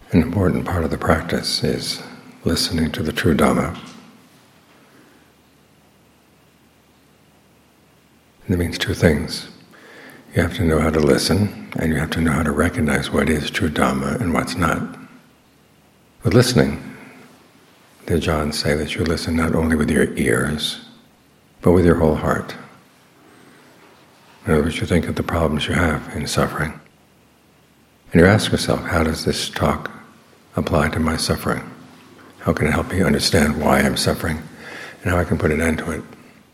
An important part of the practice is listening to the true Dhamma. And it means two things. You have to know how to listen, and you have to know how to recognize what is true Dhamma and what's not. With listening, the Ajahns say that you listen not only with your ears, but with your whole heart. In other words, you think of the problems you have in suffering. And you ask yourself, how does this talk apply to my suffering? How can it help me understand why I'm suffering and how I can put an end to it?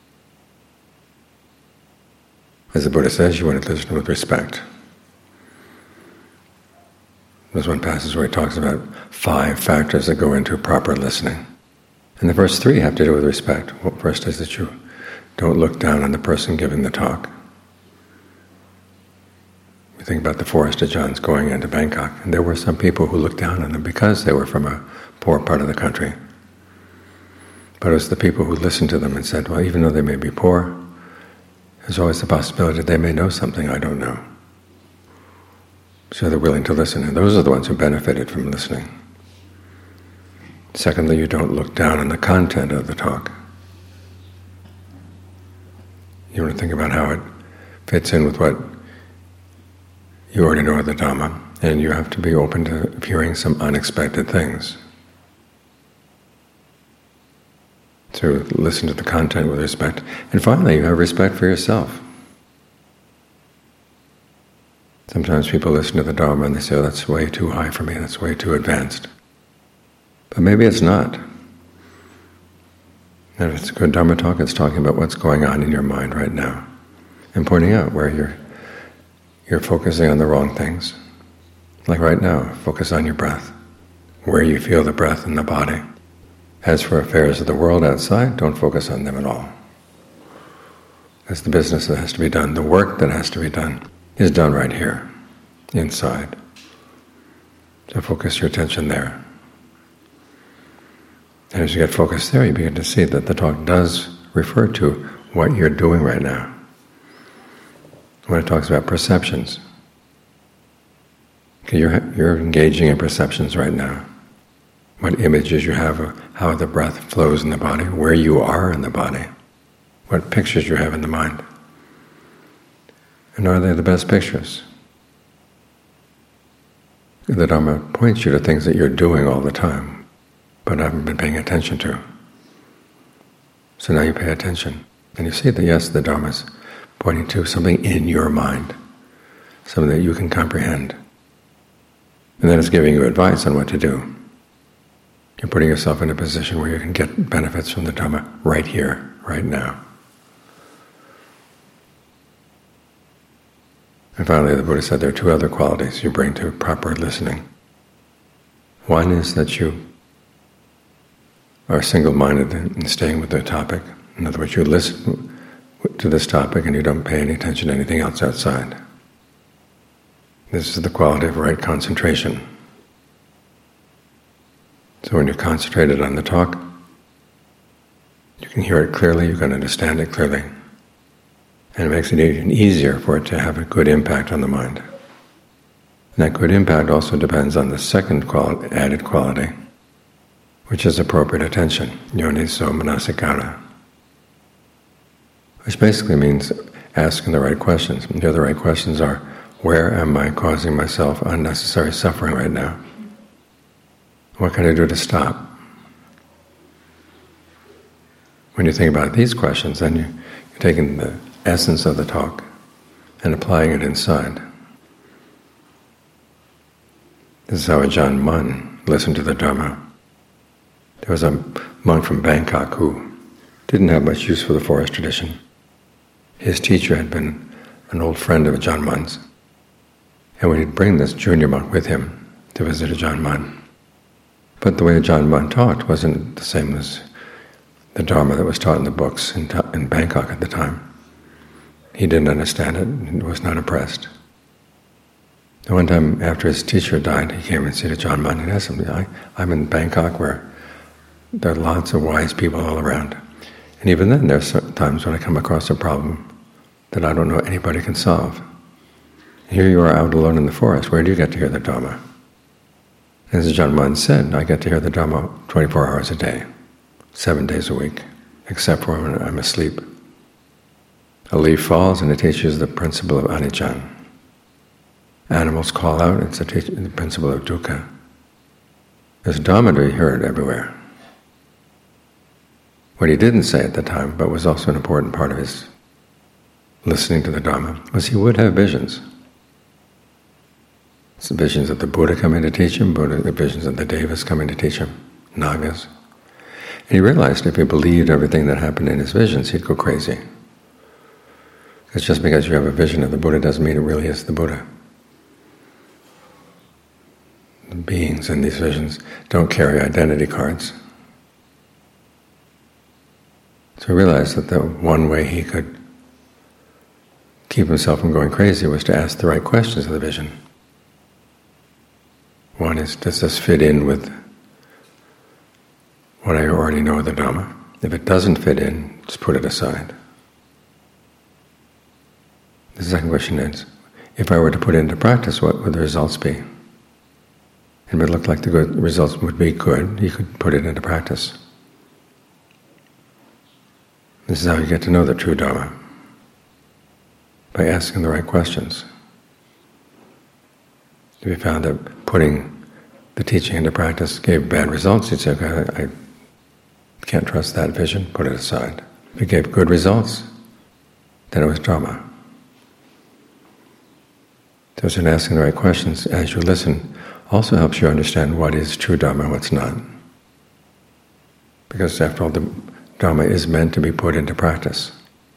As the Buddha says, you want to listen with respect. There's one passage where he talks about 5 factors that go into proper listening. And the first 3 have to do with respect. Well, first is that you don't look down on the person giving the talk. We think about the forest Ajahns going into Bangkok, and there were some people who looked down on them because they were from a poor part of the country. But it was the people who listened to them and said, well, even though they may be poor, there's always the possibility that they may know something I don't know. So they're willing to listen, and those are the ones who benefited from listening. Secondly, you don't look down on the content of the talk. You want to think about how it fits in with what you already know of the Dhamma, and you have to be open to hearing some unexpected things. So listen to the content with respect. And finally, you have respect for yourself. Sometimes people listen to the Dharma and they say, oh, that's way too high for me, that's way too advanced. But maybe it's not. And if it's a good Dharma talk, it's talking about what's going on in your mind right now, and pointing out where you're focusing on the wrong things. Like right now, focus on your breath, where you feel the breath in the body. As for affairs of the world outside, don't focus on them at all. That's the business that has to be done. The work that has to be done is done right here, inside. So focus your attention there. And as you get focused there, you begin to see that the talk does refer to what you're doing right now. When it talks about perceptions, okay, you're engaging in perceptions right now. What images you have of how the breath flows in the body, where you are in the body, what pictures you have in the mind. And are they the best pictures? The Dhamma points you to things that you're doing all the time, but haven't been paying attention to. So now you pay attention, and you see that yes, the Dhamma is pointing to something in your mind, something that you can comprehend. And then it's giving you advice on what to do. You're putting yourself in a position where you can get benefits from the Dhamma right here, right now. And finally, the Buddha said there are 2 other qualities you bring to proper listening. One is that you are single-minded in staying with the topic. In other words, you listen to this topic and you don't pay any attention to anything else outside. This is the quality of right concentration. So when you're concentrated on the talk, you can hear it clearly, you can understand it clearly, and it makes it even easier for it to have a good impact on the mind. And that good impact also depends on the second added quality, which is appropriate attention, yoniso manasikara, which basically means asking the right questions. And the other right questions are, where am I causing myself unnecessary suffering right now? What can I do to stop? When you think about these questions, then you're taking the essence of the talk and applying it inside. This is how Ajahn Mun listened to the Dhamma. There was a monk from Bangkok who didn't have much use for the forest tradition. His teacher had been an old friend of Ajahn Mun's, and when he'd bring this junior monk with him to visit Ajahn Mun. But the way Ajahn Mun taught wasn't the same as the Dharma that was taught in the books in Bangkok at the time. He didn't understand it and was not impressed. And one time after his teacher died, he came and said to Ajahn Mun and asked him, I'm in Bangkok where there are lots of wise people all around. And even then there are times when I come across a problem that I don't know anybody can solve. Here you are out alone in the forest, where do you get to hear the Dhamma? As Ajahn Mun said, I get to hear the Dhamma 24 hours a day, 7 days a week, except for when I'm asleep. A leaf falls and it teaches the principle of anicca. Animals call out, it's the principle of dukkha. There's Dhamma to be heard everywhere. What he didn't say at the time, but was also an important part of his listening to the Dhamma, was he would have visions. It's the visions of the Buddha coming to teach him, the visions of the Devas coming to teach him, Nagas. And he realized if he believed everything that happened in his visions, he'd go crazy. Because just because you have a vision of the Buddha doesn't mean it really is the Buddha. The beings in these visions don't carry identity cards. So he realized that the one way he could keep himself from going crazy was to ask the right questions of the vision. One is, does this fit in with what I already know of the Dhamma? If it doesn't fit in, just put it aside. The second question is, if I were to put it into practice, what would the results be? And if it looked like the good results would be good, you could put it into practice. This is how you get to know the true Dhamma, by asking the right questions. If you found that putting the teaching into practice gave bad results, you'd say, okay, I can't trust that vision, put it aside. If it gave good results, then it was Dhamma. So it's in asking the right questions as you listen also helps you understand what is true Dhamma and what's not. Because after all, the Dhamma is meant to be put into practice.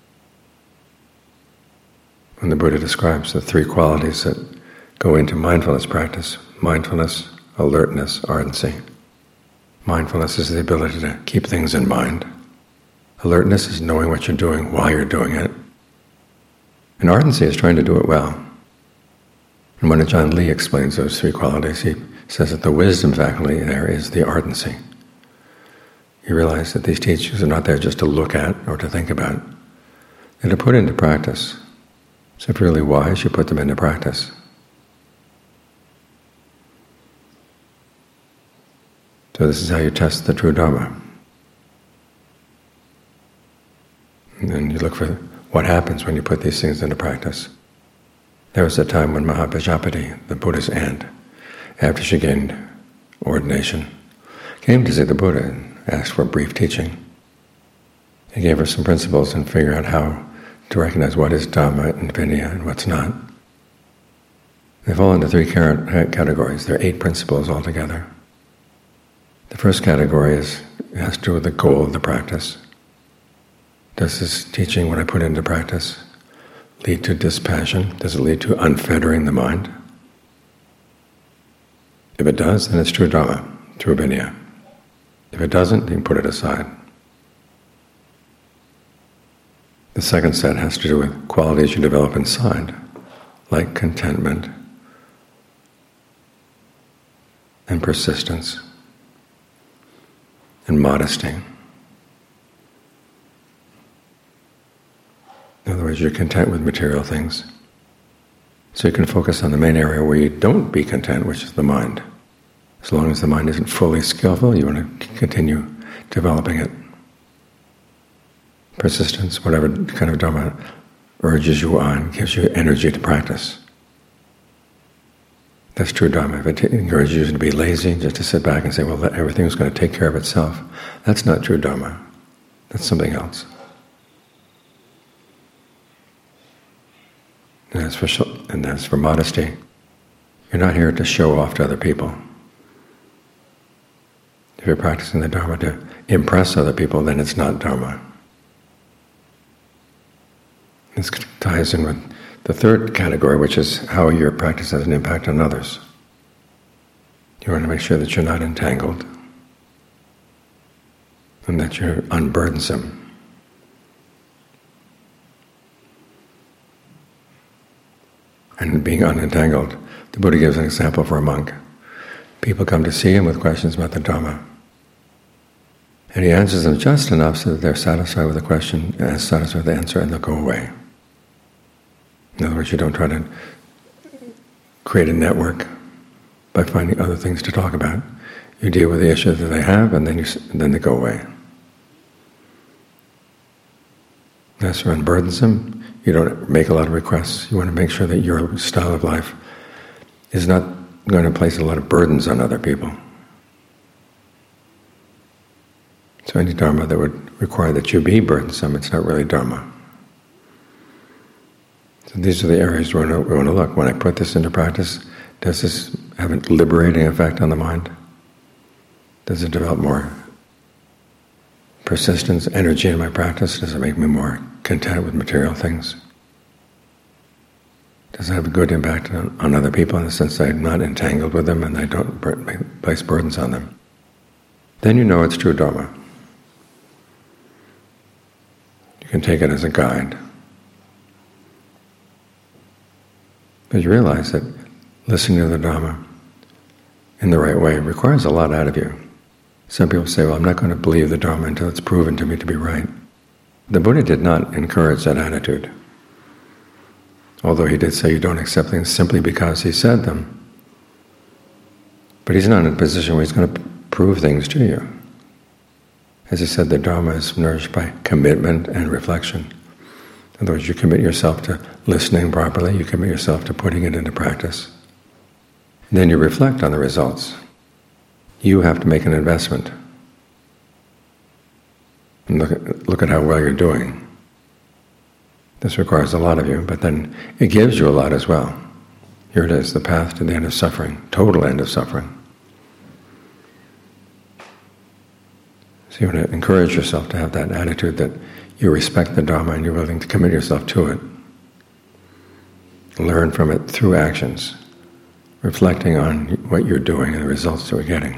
When the Buddha describes the 3 qualities that go into mindfulness practice: mindfulness, alertness, ardency. Mindfulness is the ability to keep things in mind. Alertness is knowing what you're doing while you're doing it. And ardency is trying to do it well. And when Ajahn Lee explains those 3 qualities, he says that the wisdom faculty there is the ardency. You realize that these teachings are not there just to look at or to think about. They're to put into practice. So if you're really wise, you put them into practice. So this is how you test the true Dhamma. And then you look for what happens when you put these things into practice. There was a time when Mahapajapati, the Buddha's aunt, after she gained ordination, came to see the Buddha and asked for a brief teaching. He gave her some principles and figured out how to recognize what is Dhamma and Vinaya and what's not. They fall into 3 categories. There are 8 principles altogether. The first category has to do with the goal of the practice. Does this teaching, when I put it into practice, lead to dispassion? Does it lead to unfettering the mind? If it does, then it's true Dhamma, true Vinaya. If it doesn't, you can put it aside. The second set has to do with qualities you develop inside, like contentment and persistence and modesty. In other words, you're content with material things. So you can focus on the main area where you don't be content, which is the mind. As long as the mind isn't fully skillful, you want to continue developing it. Persistence, whatever kind of Dhamma urges you on, gives you energy to practice. That's true Dhamma. If it encourages you to be lazy, just to sit back and say, well, everything's going to take care of itself, that's not true Dhamma. That's something else. And as for modesty, you're not here to show off to other people. If you're practicing the Dhamma to impress other people, then it's not Dhamma. This ties in with the third category, which is how your practice has an impact on others. You want to make sure that you're not entangled and that you're unburdensome. And being unentangled, the Buddha gives an example for a monk. People come to see him with questions about the Dhamma. And he answers them just enough so that they're satisfied with the question, as satisfied with the answer, and they'll go away. In other words, you don't try to create a network by finding other things to talk about. You deal with the issue that they have, and then they go away. That's unburdensome. You don't make a lot of requests. You want to make sure that your style of life is not going to place a lot of burdens on other people. So any dharma that would require that you be burdensome, it's not really dharma. So these are the areas we want to look. When I put this into practice, does this have a liberating effect on the mind? Does it develop more persistence, energy in my practice? Does it make me more content with material things? Does it have a good impact on other people in the sense that I'm not entangled with them and I don't place burdens on them? Then you know it's true dharma. You can take it as a guide. But you realize that listening to the Dhamma in the right way requires a lot out of you. Some people say, well, I'm not going to believe the Dharma until it's proven to me to be right. The Buddha did not encourage that attitude. Although he did say you don't accept things simply because he said them. But he's not in a position where he's going to prove things to you. As he said, the Dharma is nourished by commitment and reflection. In other words, you commit yourself to listening properly, you commit yourself to putting it into practice. And then you reflect on the results. You have to make an investment. And look at how well you're doing. This requires a lot of you, but then it gives you a lot as well. Here it is, the path to the end of suffering, total end of suffering. So you want to encourage yourself to have that attitude that you respect the Dharma and you're willing to commit yourself to it. Learn from it through actions, reflecting on what you're doing and the results that we're getting.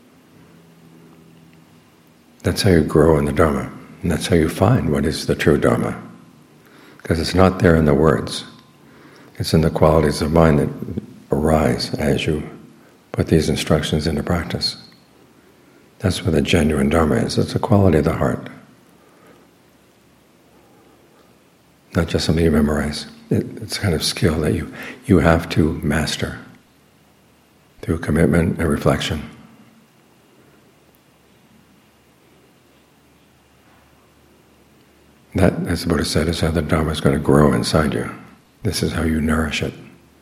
That's how you grow in the Dharma, and that's how you find what is the true Dharma. Because it's not there in the words. It's in the qualities of mind that arise as you put these instructions into practice. That's where the genuine Dharma is. It's a quality of the heart. Not just something you memorize. It's a kind of skill that you have to master through commitment and reflection. That, as the Buddha said, is how the Dharma is going to grow inside you. This is how you nourish it.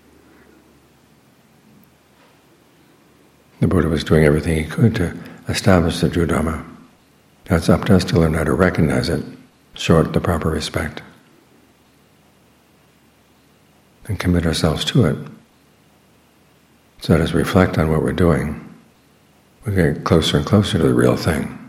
The Buddha was doing everything he could to establish the true Dharma. Now it's up to us to learn how to recognize it, show it the proper respect, and commit ourselves to it. So that as we reflect on what we're doing, we get closer and closer to the real thing.